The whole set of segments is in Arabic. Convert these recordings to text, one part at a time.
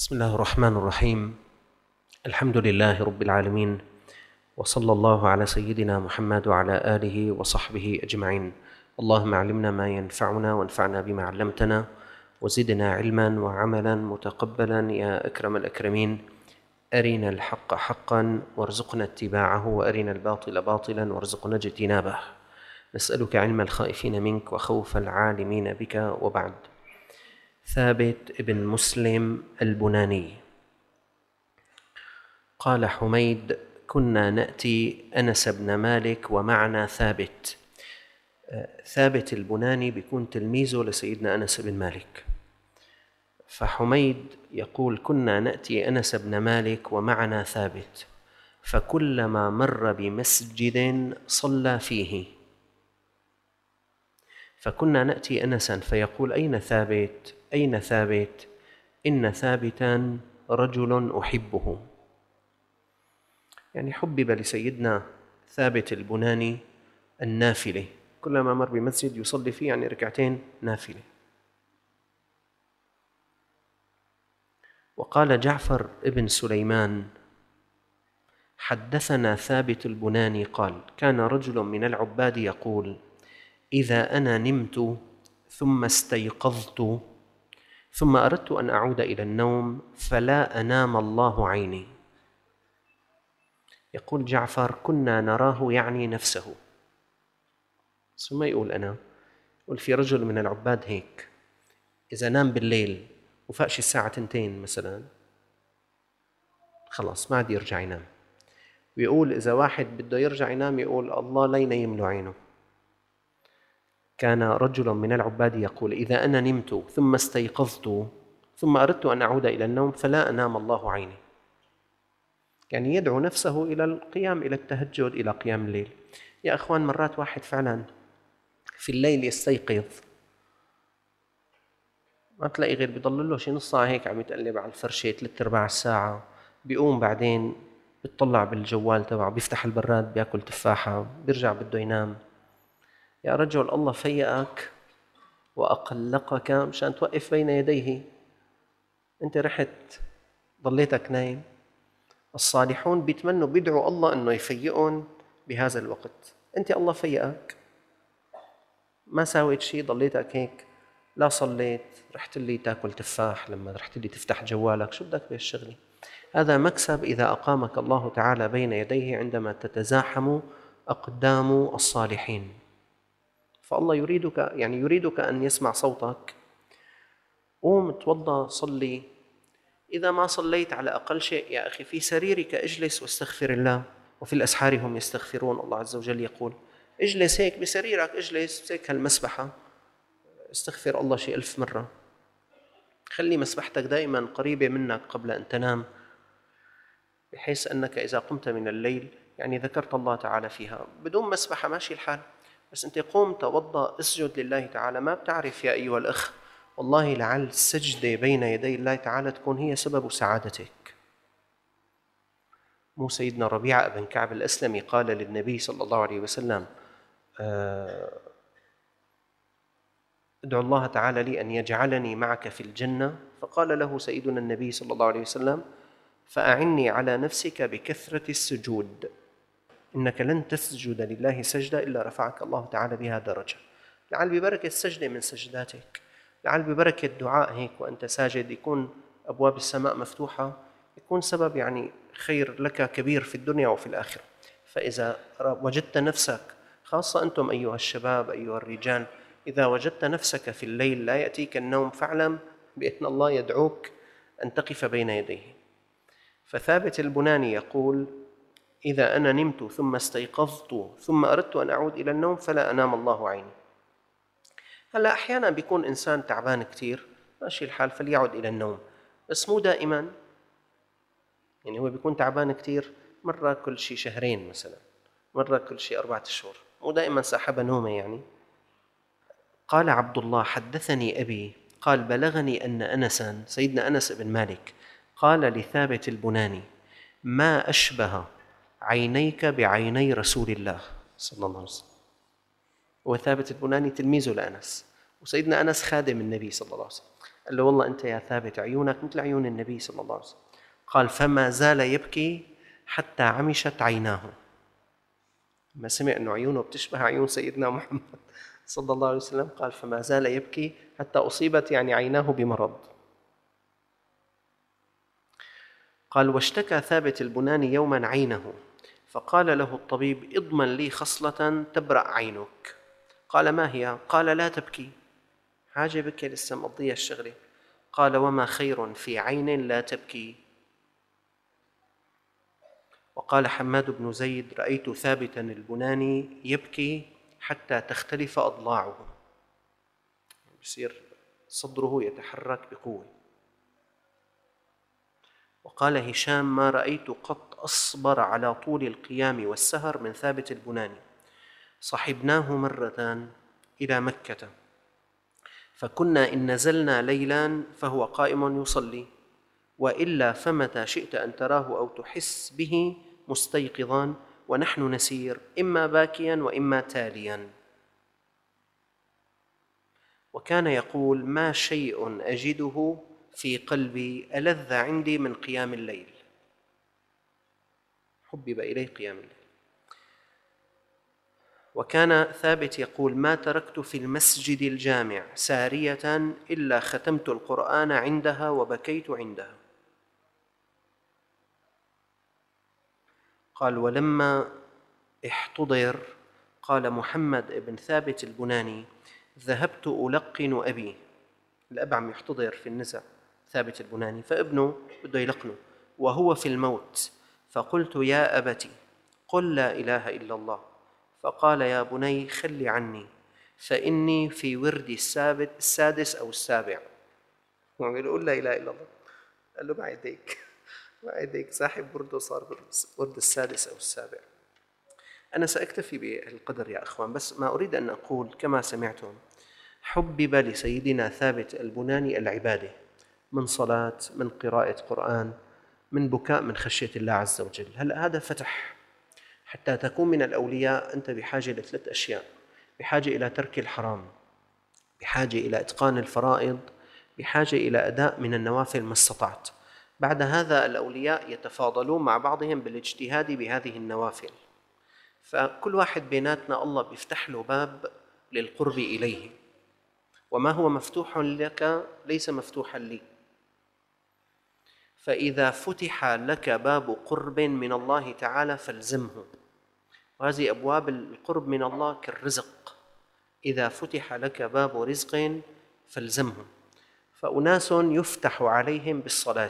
بسم الله الرحمن الرحيم. الحمد لله رب العالمين، وصلى الله على سيدنا محمد وعلى آله وصحبه أجمعين. اللهم علمنا ما ينفعنا وانفعنا بما علمتنا وزدنا علما وعملا متقبلا يا أكرم الأكرمين. أرنا الحق حقا وارزقنا اتباعه، وأرنا الباطل باطلا وارزقنا اجتنابه. نسألك علم الخائفين منك وخوف العالمين بك. وبعد. ثابت بن مسلم البناني قال حميد: كنا نأتي أنس بن مالك ومعنا ثابت. ثابت البناني بيكون تلميذه لسيدنا أنس بن مالك. فحميد يقول: كنا نأتي أنس بن مالك ومعنا ثابت، فكلما مر بمسجد صلى فيه. فكنا نأتي أنسا فيقول: أين ثابت؟ أين ثابت؟ إن ثابتا رجل أحبه. يعني حبب لسيدنا ثابت البناني النافلة، كلما مر بمسجد يصلي فيه يعني ركعتين نافلة. وقال جعفر ابن سليمان: حدثنا ثابت البناني قال: كان رجل من العباد يقول: إذا أنا نمت ثم استيقظت ثم أردت أن أعود إلى النوم فلا أنام الله عيني. يقول جعفر: كنا نراه يعني نفسه، ثم يقول أنا، يقول في رجل من العباد هيك، إذا نام بالليل وفاقش الساعة 2 مثلا خلاص ما عاد يرجع ينام. ويقول إذا واحد بده يرجع ينام يقول الله لا ينيم له عينه. كان رجل من العباد يقول: إذا أنا نمت ثم استيقظت ثم أردت أن أعود إلى النوم فلا أنام الله عيني. يعني يدعو نفسه إلى القيام، إلى التهجد، إلى قيام الليل. يا أخوان، مرات واحد فعلا في الليل يستيقظ ما تلاقي غير بيضل له شي نص ساعة هيك عم يتقلب على الفرشة 3/4 ساعة، بيقوم بعدين بيطلع بالجوال تبعه، بيفتح البراد، بياكل تفاحة، بيرجع بده ينام. يا رجل، الله فيقك وأقلقك مشان توقف بين يديه، أنت رحت ضليتك نايم. الصالحون بيتمنوا بيدعوا الله أنه يفيقهم بهذا الوقت. أنت الله فيقك ما ساويت شيء، ضليتك هيك، لا صليت، رحت لي تاكل تفاح، لما رحت لي تفتح جوالك، شو بدك بهالشغلة؟ هذا مكسب إذا أقامك الله تعالى بين يديه عندما تتزاحم أقدام الصالحين. فالله يريدك أن يسمع صوتك. قوم توضأ، صلي. إذا ما صليت على أقل شيء يا أخي في سريرك اجلس واستغفر الله، وفي الأسحار هم يستغفرون. الله عز وجل يقول: اجلس هيك بسريرك، اجلس هيك هالمسبحة، استغفر الله شيء 1000 مرة. خلي مسبحتك دائما قريبة منك قبل أن تنام، بحيث أنك إذا قمت من الليل يعني ذكرت الله تعالى فيها. بدون مسبحة ماشي الحال، بس أنت قوم توضأ، اسجد لله تعالى. ما بتعرف يا أيها الأخ، والله لعل السجدة بين يدي الله تعالى تكون هي سبب سعادتك. مو سيدنا ربيعة بن كعب الأسلمي قال للنبي صلى الله عليه وسلم: ادعو الله تعالى لي أن يجعلني معك في الجنة. فقال له سيدنا النبي صلى الله عليه وسلم: فأعني على نفسك بكثرة السجود، إنك لن تسجد لله سجدة إلا رفعك الله تعالى بها درجة. لعل ببركة السجدة من سجداتك، لعل ببركة الدعاء هيك وأنت ساجد يكون أبواب السماء مفتوحة، يكون سبب يعني خير لك كبير في الدنيا وفي الآخرة. فإذا وجدت نفسك، خاصة أنتم أيها الشباب أيها الرجال، إذا وجدت نفسك في الليل لا يأتيك النوم فاعلم بأن الله يدعوك أن تقف بين يديه. فثابت البناني يقول: إذا أنا نمت ثم استيقظت ثم أردت أن أعود إلى النوم فلا أنام الله عيني. هلأ أحيانا بيكون إنسان تعبان كتير ماشي الحال فليعد إلى النوم، بس مو دائما. يعني هو بيكون تعبان كتير مرة كل شي 2 مثلا، مرة كل شي 4 أشهر، مو دائما ساحب نومه يعني. قال عبد الله: حدثني أبي قال: بلغني أن أنسا، سيدنا أنس بن مالك، قال لثابت البناني: ما أشبه عينيك بعيني رسول الله صلى الله عليه وسلم. وثابت البناني تلميذه لأنس، وسيدنا أنس خادم النبي صلى الله عليه وسلم. قال له والله أنت يا ثابت عيونك مثل عيون النبي صلى الله عليه وسلم. قال فما زال يبكي حتى عمشت عيناه. ما سمع أنه عيونه بتشبه عيون سيدنا محمد صلى الله عليه وسلم قال فما زال يبكي حتى أصيبت يعني عيناه بمرض. قال واشتكى ثابت البناني يوما عينه، فقال له الطبيب اضمن لي خصلة تبرأ عينك. قال ما هي؟ قال لا تبكي، حاجة بكي لسه مقضية الشغلة. قال وما خير في عين لا تبكي. وقال حماد بن زيد رأيت ثابتا البناني يبكي حتى تختلف أضلاعه، يصير صدره يتحرك بقوة. وقال هشام ما رأيت قط أصبر على طول القيام والسهر من ثابت البناني. صحبناه مرة إلى مكة فكنا إن نزلنا ليلا فهو قائم يصلي، وإلا فمتى شئت أن تراه أو تحس به مستيقظا ونحن نسير إما باكيا وإما تاليا. وكان يقول ما شيء أجده في قلبي ألذ عندي من قيام الليل، حبب إليه قيام الليل. وكان ثابت يقول ما تركت في المسجد الجامع سارية إلا ختمت القرآن عندها وبكيت عندها. قال ولما احتضر قال محمد بن ثابت البناني ذهبت ألقن أبي، الأب عم يحتضر في النزع ثابت البناني، فابنه بده يلقنه وهو في الموت، فقلت يا أبتي قل لا إله إلا الله. فقال يا بني خل عني فإني في وردي السادس أو السابع. وعم يقول لا إله إلا الله، قال له بعد هيك صاحب برده صار ورد السادس أو السابع. أنا سأكتفي بالقدر يا أخوان، بس ما أريد أن أقول كما سمعتم حبب لسيدنا ثابت البناني العبادة، من صلاة، من قراءة قرآن، من بكاء، من خشية الله عز وجل. هلأ هذا فتح. حتى تكون من الأولياء أنت بحاجة لثلاث أشياء: بحاجة إلى ترك الحرام، بحاجة إلى إتقان الفرائض، بحاجة إلى أداء من النوافل ما استطعت. بعد هذا الأولياء يتفاضلون مع بعضهم بالاجتهاد بهذه النوافل، فكل واحد بيناتنا الله بيفتح له باب للقرب إليه، وما هو مفتوح لك ليس مفتوحا لي. فإذا فتح لك باب قرب من الله تعالى فالزمه، وهذه أبواب القرب من الله كالرزق، إذا فتح لك باب رزق فالزمه. فأناس يفتح عليهم بالصلاة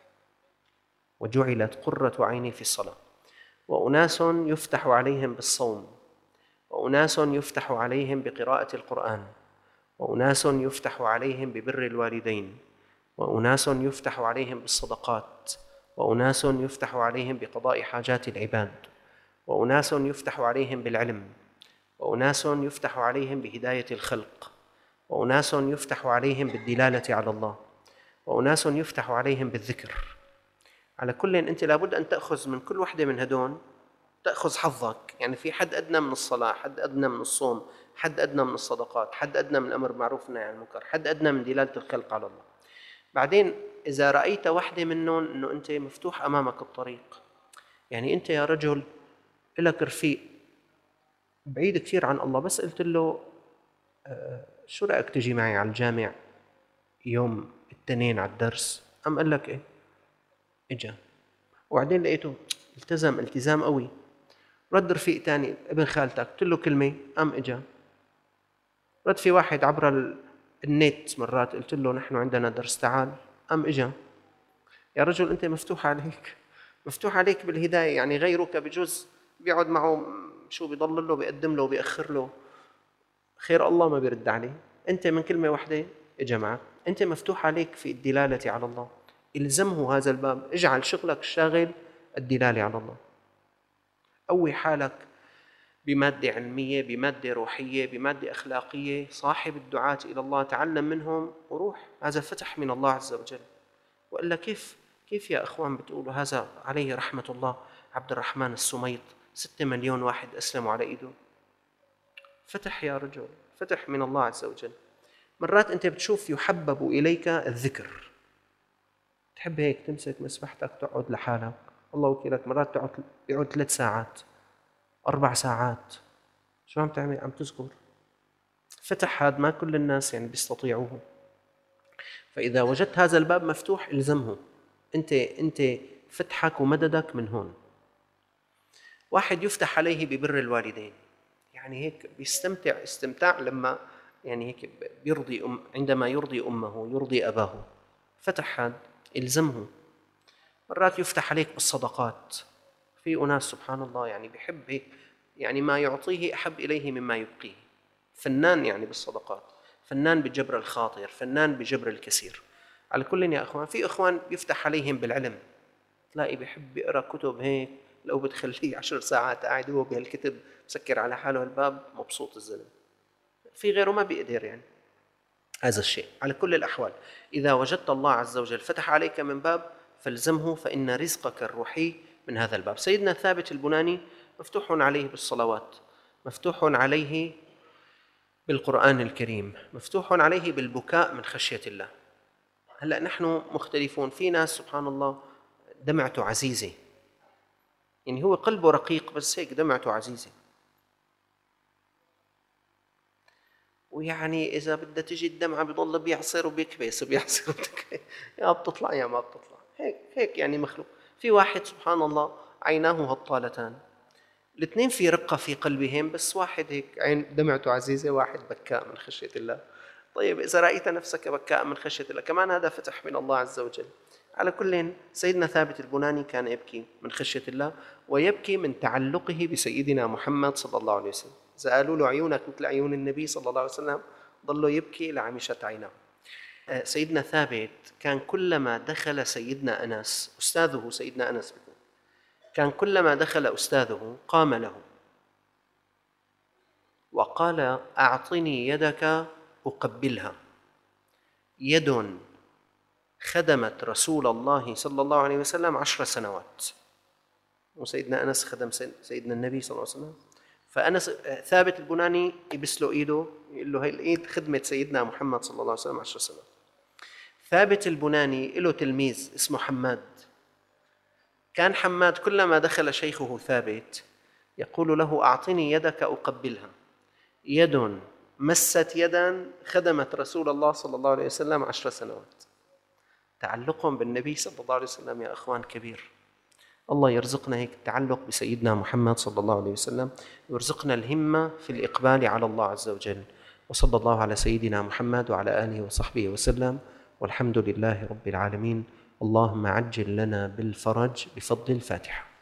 وجعلت قرة عيني في الصلاة، وأناس يفتح عليهم بالصوم، وأناس يفتح عليهم بقراءة القرآن، وأناس يفتح عليهم ببر الوالدين، وأناس يفتح عليهم بالصدقات، وأناس يفتح عليهم بقضاء حاجات العباد، وأناس يفتح عليهم بالعلم، وأناس يفتح عليهم بهداية الخلق، وأناس يفتح عليهم بالدلالة على الله، وأناس يفتح عليهم بالذكر. على كل أنت لابد أن تأخذ من كل واحدة من هدول، تأخذ حظك. يعني في حد أدنى من الصلاة، حد أدنى من الصوم، حد أدنى من الصدقات، حد أدنى من الأمر بالمعروف والنهي عن المنكر، حد أدنى من دلالة الخلق على الله. بعدين إذا رأيت واحدة منهم أنه أنت مفتوح أمامك الطريق، يعني أنت يا رجل لك رفيق بعيد كثير عن الله، بس قلت له شو رأيك تجي معي على الجامع يوم الاثنين على الدرس؟ أم قال لك إيه؟ إجا. وبعدين لقيته التزم التزام قوي. رد رفيق تاني ابن خالتك قلت له كلمة أم إجا. رد في واحد عبر النت مرات قلت له نحن عندنا درس تعال أم إجا. يا رجل أنت مفتوح عليك، مفتوح عليك بالهداية. يعني غيرك بجوز بيقعد معه شو بيضل له بيقدم له وبيأخر له، خير الله ما بيرد عليه. أنت من كلمة واحدة إجا معك، أنت مفتوح عليك في الدلالة على الله، إلزمه هذا الباب، اجعل شغلك الشاغل الدلالة على الله. قوي حالك بمادة علمية، بمادة روحية، بمادة أخلاقية. صاحب الدعاة إلى الله تعلم منهم وروح، هذا فتح من الله عز وجل. وإلا كيف يا أخوان بتقولوا هذا عليه رحمة الله عبد الرحمن السميط 6 مليون واحد أسلموا على إيده؟ فتح يا رجل، فتح من الله عز وجل. مرات أنت بتشوف يحبب إليك الذكر، تحب هيك تمسك مسبحتك تقعد لحالك، الله وكيلك مرات بيقعد 3 ساعات 4 ساعات، شو عم تعمل؟ عم تذكر. فتح هذا ما كل الناس يعني بيستطيعوه. فإذا وجدت هذا الباب مفتوح الزمه، أنت فتحك ومددك من هون. واحد يفتح عليه ببر الوالدين، يعني هيك بيستمتع استمتاع لما يعني هيك بيرضي عندما يرضي أمه يرضي أباه، فتح هذا الزمه. مرات يفتح عليك بالصدقات، في أناس سبحان الله يعني بيحب هيك، يعني ما يعطيه أحب إليه مما يبقيه، فنان يعني بالصدقات، فنان بجبر الخاطر، فنان بجبر الكثير. على كل يا أخوان، في أخوان يفتح عليهم بالعلم، تلاقي بيحب يقرأ كتب هيك، لو بتخليه 10 ساعات قاعد هو بهالكتب مسكر على حاله الباب مبسوط الزلمة. في غيره ما بيقدر يعني هذا الشيء. على كل الأحوال إذا وجدت الله عز وجل فتح عليك من باب فالزمه، فإن رزقك الروحي من هذا الباب. سيدنا ثابت البناني مفتوح عليه بالصلوات، مفتوح عليه بالقرآن الكريم، مفتوح عليه بالبكاء من خشية الله. هلأ نحن مختلفون، في ناس سبحان الله دمعته عزيزة، يعني هو قلبه رقيق بس هيك دمعته عزيزة، ويعني إذا بدها تجي الدمعة بيضل بيعصر وبيكبس وبيعصر يا بتطلع يا ما بتطلع، هيك يعني مخلوق. في واحد سبحان الله عيناه هطالتان، الاثنين في رقة في قلبهم، بس واحد هيك عين دمعته عزيزة، واحد بكاء من خشية الله. طيب إذا رأيت نفسك بكاء من خشية الله كمان هذا فتح من الله عز وجل. على كل، سيدنا ثابت البناني كان يبكي من خشية الله، ويبكي من تعلقه بسيدنا محمد صلى الله عليه وسلم. إذا قالوا له عيونك مثل عيون النبي صلى الله عليه وسلم ظلوا يبكي لعمشت عيناه. سيدنا ثابت كان كلما دخل سيدنا أنس، أستاذه سيدنا أنس بكون، كان كلما دخل أستاذه قام له وقال أعطني يدك أقبلها. يد خدمت رسول الله صلى الله عليه وسلم 10 سنوات، وسيدنا أنس خدم سيدنا النبي صلى الله عليه وسلم. فأنس ثابت البناني يبس له إيده يقول له هاي الإيد خدمة سيدنا محمد صلى الله عليه وسلم 10 سنوات. ثابت البناني له تلميذ اسمه حماد، كان حماد كلما دخل شيخه ثابت يقول له أعطني يدك أقبلها. يد مست يدا خدمت رسول الله صلى الله عليه وسلم 10 سنوات. تعلقهم بالنبي صلى الله عليه وسلم يا أخوان كبير. الله يرزقنا هيك التعلق بسيدنا محمد صلى الله عليه وسلم، ويرزقنا الهمة في الإقبال على الله عز وجل. وصلى الله على سيدنا محمد وعلى آله وصحبه وسلم، والحمد لله رب العالمين. اللهم عجل لنا بالفرج بفضل الفاتحة.